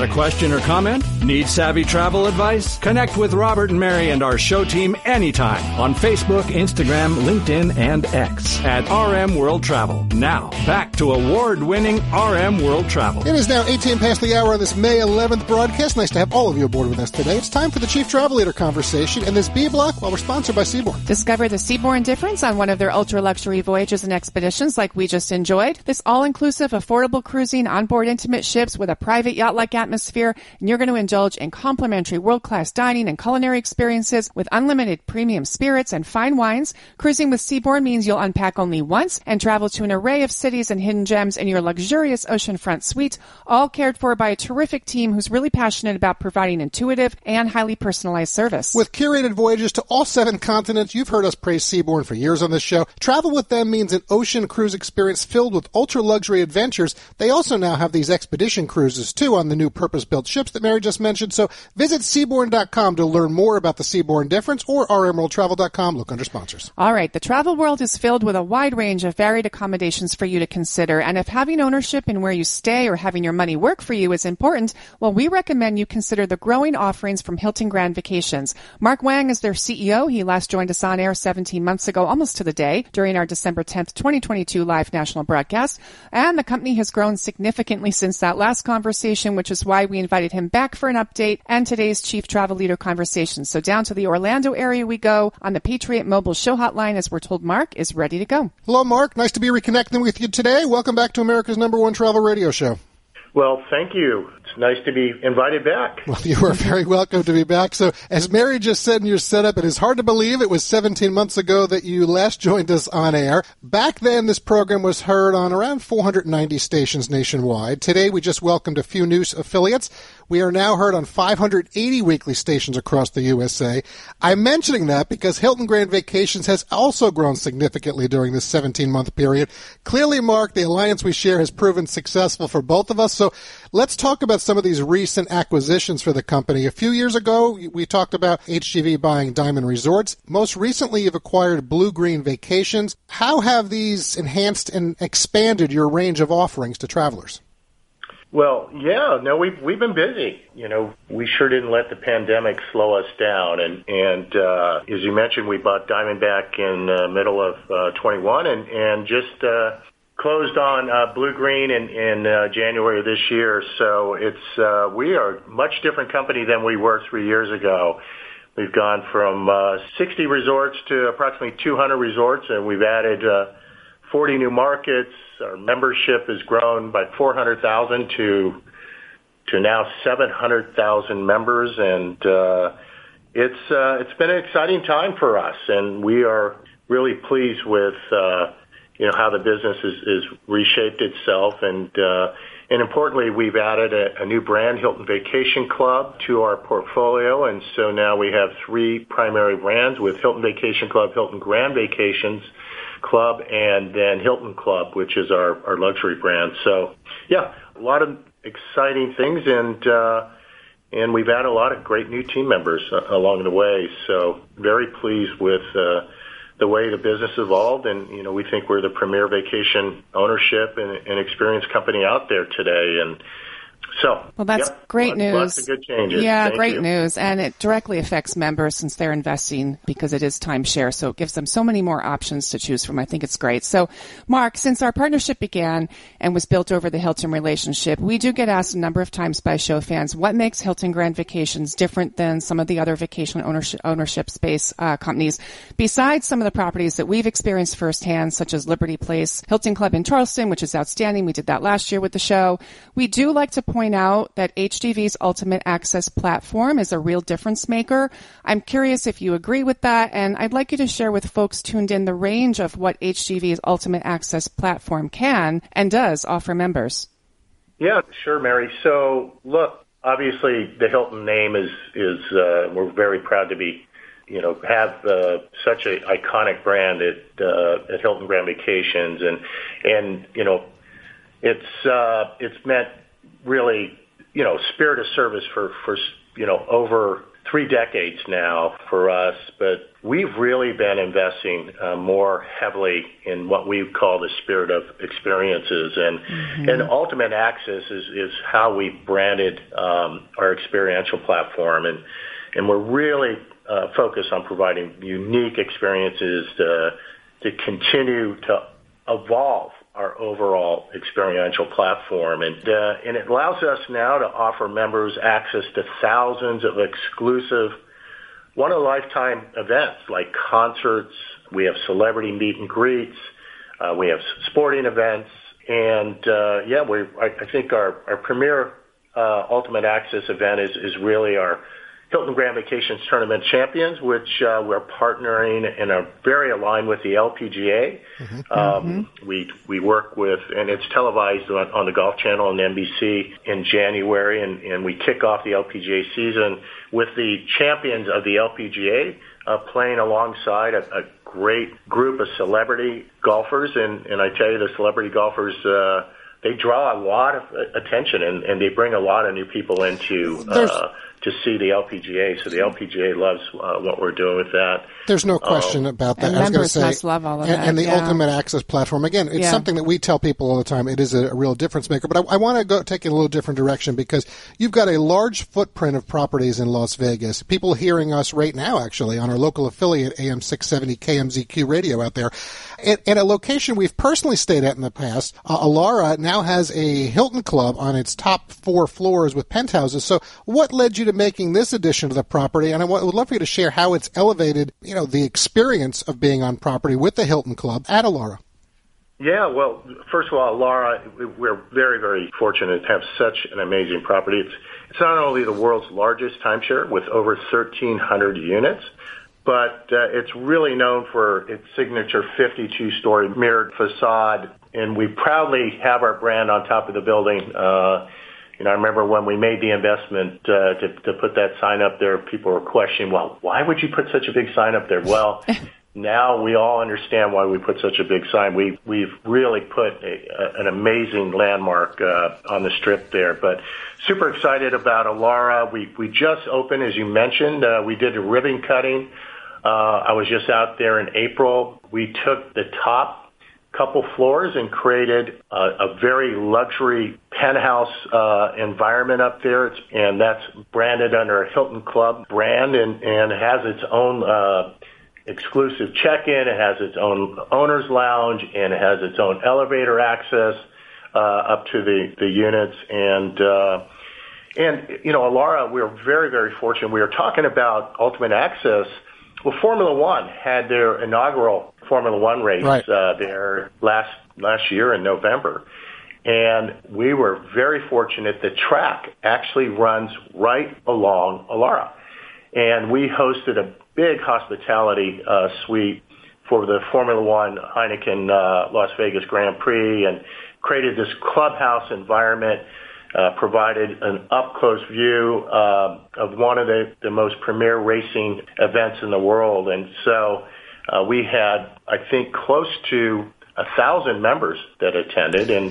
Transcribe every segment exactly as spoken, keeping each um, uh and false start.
a question or comment? Need savvy travel advice? Connect with Robert and Mary and our show team anytime on Facebook, Instagram, LinkedIn, and X at R M World Travel. Now, back to award-winning R M World Travel. It is now eighteen past the hour on this May eleventh broadcast. Nice to have all of you aboard with us today. It's time for the Chief Travel Leader conversation, and this B block, well, we're sponsored by Seabourn. Discover the Seabourn difference on one of their ultra-luxury voyages and expeditions like we just enjoyed. This all-inclusive, affordable cruising onboard intimate ships with a private yacht-like atmosphere, and you're going to indulge in complimentary world-class dining and culinary experiences with unlimited premium spirits and fine wines. Cruising with Seabourn means you'll unpack only once and travel to an array of cities and hidden gems in your luxurious oceanfront suite, all cared for by a terrific team who's really passionate about providing intuitive and highly personalized service. With curated voyages to all seven continents, you've heard us praise Seabourn for years on this show. Travel with them means an ocean cruise experience filled with ultra-luxury adventures. They also now have these expedition cruises, too, on the new purpose-built ships that Mary just mentioned. So visit Seabourn dot com to learn more about the Seabourn difference, or R M world travel dot com. Look under sponsors. All right. The travel world is filled with a wide range of varied accommodations for you to consider. And if having ownership in where you stay or having your money work for you is important, well, we recommend you consider the growing offerings from Hilton Grand Vacations. Mark Wang is their C E O. He last joined us on air seventeen months ago, almost to the day, during our December tenth, twenty twenty-two live national broadcast. And the company has grown significantly since that last conversation, which is why we invited him back for an update and today's Chief Travel Leader conversation. So down to the Orlando area we go on the Patriot Mobile Show Hotline, as we're told Mark is ready to go. Hello, Mark. Nice to be reconnecting with you today. Welcome back to America's number one travel radio show. Well, thank you. It's nice to be invited back. Well, you are very welcome to be back. So, as Mary just said in your setup, it is hard to believe it was seventeen months ago that you last joined us on air. Back then, this program was heard on around four hundred ninety stations nationwide. Today, we just welcomed a few new affiliates. We are now heard on five hundred eighty weekly stations across the U S A. I'm mentioning that because Hilton Grand Vacations has also grown significantly during this seventeen-month period. Clearly, Mark, the alliance we share has proven successful for both of us. So let's talk about some of these recent acquisitions for the company. A few years ago, we talked about H G V buying Diamond Resorts. Most recently, you've acquired Blue Green Vacations. How have these enhanced and expanded your range of offerings to travelers? Well, yeah, no, we've we've been busy. You know, we sure didn't let the pandemic slow us down. And and uh, as you mentioned, we bought Diamondback in the uh, middle of uh, twenty-one, and and just uh, closed on uh, Blue Green in in uh, January of this year. So it's uh, we are a much different company than we were three years ago. We've gone from uh, sixty resorts to approximately two hundred resorts, and we've added uh, forty new markets. Our membership has grown by four hundred thousand to to now seven hundred thousand members, and uh, it's uh, it's been an exciting time for us, and we are really pleased with uh, you know how the business is, is reshaped itself, and uh, and importantly, we've added a, a new brand, Hilton Vacation Club, to our portfolio, and so now we have three primary brands with Hilton Vacation Club, Hilton Grand Vacations Club, and then Hilton Club, which is our, our luxury brand. So, yeah, a lot of exciting things, and uh, and we've had a lot of great new team members uh, along the way. So, very pleased with uh, the way the business evolved, and you know, we think we're the premier vacation ownership and, and experience company out there today, and So, well, that's yep, great lots, news. Lots of good changes. Yeah, Thank great you. news. And it directly affects members since they're investing because it is timeshare. So it gives them so many more options to choose from. I think it's great. So, Mark, since our partnership began and was built over the Hilton relationship, we do get asked a number of times by show fans, what makes Hilton Grand Vacations different than some of the other vacation ownership, ownership space uh, companies, besides some of the properties that we've experienced firsthand, such as Liberty Place, Hilton Club in Charleston, which is outstanding. We did that last year with the show. We do like to point out that H G V's Ultimate Access platform is a real difference maker. I'm curious if you agree with that, and I'd like you to share with folks tuned in the range of what H G V's Ultimate Access platform can and does offer members. Yeah, sure, Mary. So, look, obviously the Hilton name is, is uh, we're very proud to be, you know, have uh, such an iconic brand at, uh, at Hilton Grand Vacations, and, and you know, it's, uh, it's meant really, you know, spirit of service for, for, you know, over three decades now for us, but we've really been investing uh, more heavily in what we call the spirit of experiences. And, mm-hmm. and Ultimate Access is, is how we branded um, our experiential platform. And, and we're really uh, focused on providing unique experiences to, to continue to evolve our overall experiential platform. And, uh, and it allows us now to offer members access to thousands of exclusive one-of-a-lifetime events like concerts. We have celebrity meet and greets. Uh, we have sporting events. And, uh, yeah, we I, I think our, our premier uh, Ultimate Access event is, is really our Hilton Grand Vacations Tournament Champions, which uh, we're partnering and are very aligned with the L P G A. Mm-hmm. Um, mm-hmm. We we work with, and it's televised on, on the Golf Channel and N B C in January, and, and we kick off the L P G A season with the champions of the L P G A uh, playing alongside a, a great group of celebrity golfers. And, and I tell you, the celebrity golfers, uh, they draw a lot of attention, and, and they bring a lot of new people into uh, to see the L P G A. So the L P G A loves uh, what we're doing with that. There's no question um, about that. And I was members say, must love all of and, that. And the yeah. Ultimate Access platform, again, it's yeah. something that we tell people all the time. It is a, a real difference maker. But I, I want to go take it in a little different direction, because you've got a large footprint of properties in Las Vegas. People hearing us right now, actually, on our local affiliate, A M six seventy K M Z Q radio out there. And, and a location we've personally stayed at in the past, uh, Elara now has a Hilton Club on its top four floors with penthouses. So what led you to making this addition to the property? And I would love for you to share how it's elevated, you know, the experience of being on property with the Hilton Club at Elara. Yeah, well, first of all, Elara, we're very, very fortunate to have such an amazing property. It's, it's not only the world's largest timeshare with over thirteen hundred units, but uh, it's really known for its signature fifty-two story mirrored facade, and we proudly have our brand on top of the building. Uh, you know, I remember when we made the investment uh, to, to put that sign up there, people were questioning, well, why would you put such a big sign up there? Well, now we all understand why we put such a big sign. We, we've really put a, a, an amazing landmark uh, on the Strip there. But super excited about Elara. We, we just opened, as you mentioned. Uh, we did a ribbon cutting. Uh, I was just out there in April. We took the top couple floors and created a, a very luxury penthouse uh, environment up there. It's, and that's branded under a Hilton Club brand, and, and has its own uh, exclusive check-in. It has its own owner's lounge, and it has its own elevator access uh, up to the, the units. And, uh, and you know, Elara, we're very, very fortunate. We were talking about Ultimate Access. Well, Formula One had their inaugural Formula One race right. uh, there last last year in November. And we were very fortunate. The track actually runs right along Elara. And we hosted a big hospitality uh, suite for the Formula One Heineken uh, Las Vegas Grand Prix, and created this clubhouse environment, uh, provided an up-close view uh, of one of the, the most premier racing events in the world. And so uh, we had, I think, close to a thousand members that attended, and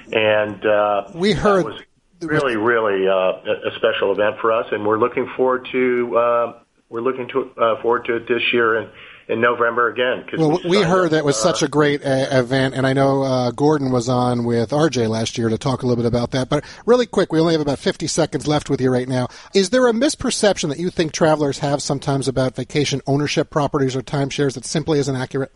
and uh, we heard that was really, really uh, a special event for us, and we're looking forward to uh, we're looking to uh, forward to it this year and in November again. Well, we, we heard that was uh, such a great uh, event, and I know uh, Gordon was on with R J last year to talk a little bit about that. But really quick, we only have about fifty seconds left with you right now. Is there a misperception that you think travelers have sometimes about vacation ownership properties or timeshares that simply isn't accurate?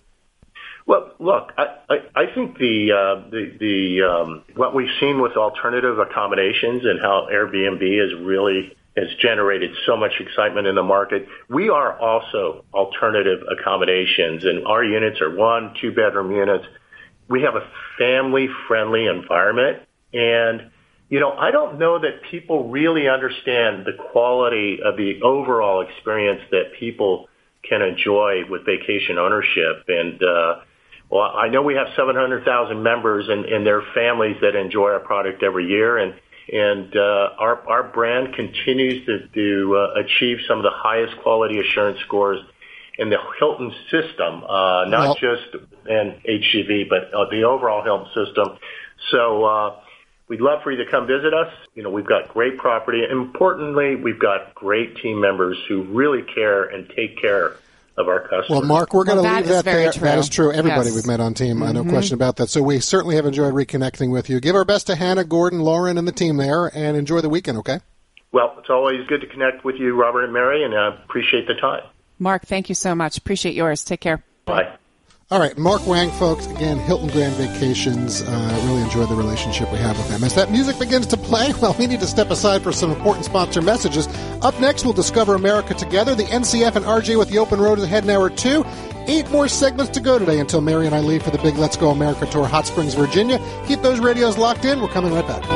Well, look, I, I, I think the uh, the, the um, what we've seen with alternative accommodations and how Airbnb has really has generated so much excitement in the market. We are also alternative accommodations, and our units are one, two bedroom units. We have a family friendly environment, and you know, I don't know that people really understand the quality of the overall experience that people can enjoy with vacation ownership. And uh, well, I know we have seven hundred thousand members and, and their families that enjoy our product every year, and and uh, our our brand continues to, to uh, achieve some of the highest quality assurance scores in the Hilton system, uh, not well, just in H G V, but uh, the overall Hilton system. So uh, we'd love for you to come visit us. You know, we've got great property. Importantly, we've got great team members who really care and take care of our customers. Well, Mark, we're going to well, leave that there. True. That is true. Everybody yes. we've met on team, mm-hmm. no question about that. So we certainly have enjoyed reconnecting with you. Give our best to Hannah, Gordon, Lauren, and the team there, and enjoy the weekend, okay? Well, it's always good to connect with you, Robert and Mary, and I uh, appreciate the time. Mark, thank you so much. Appreciate yours. Take care. Bye. All right, Mark Wang, folks. Again, Hilton Grand Vacations. Uh, really enjoy the relationship we have with them. As that music begins to play, well, we need to step aside for some important sponsor messages. Up next, we'll discover America together. The N C F and R J with the Open Road ahead in hour two. Eight more segments to go today until Mary and I leave for the big Let's Go America tour, Hot Springs, Virginia. Keep those radios locked in. We're coming right back.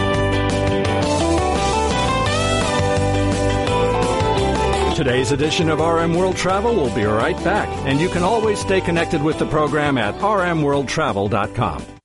Today's edition of R M World Travel will be right back, and you can always stay connected with the program at r m world travel dot com.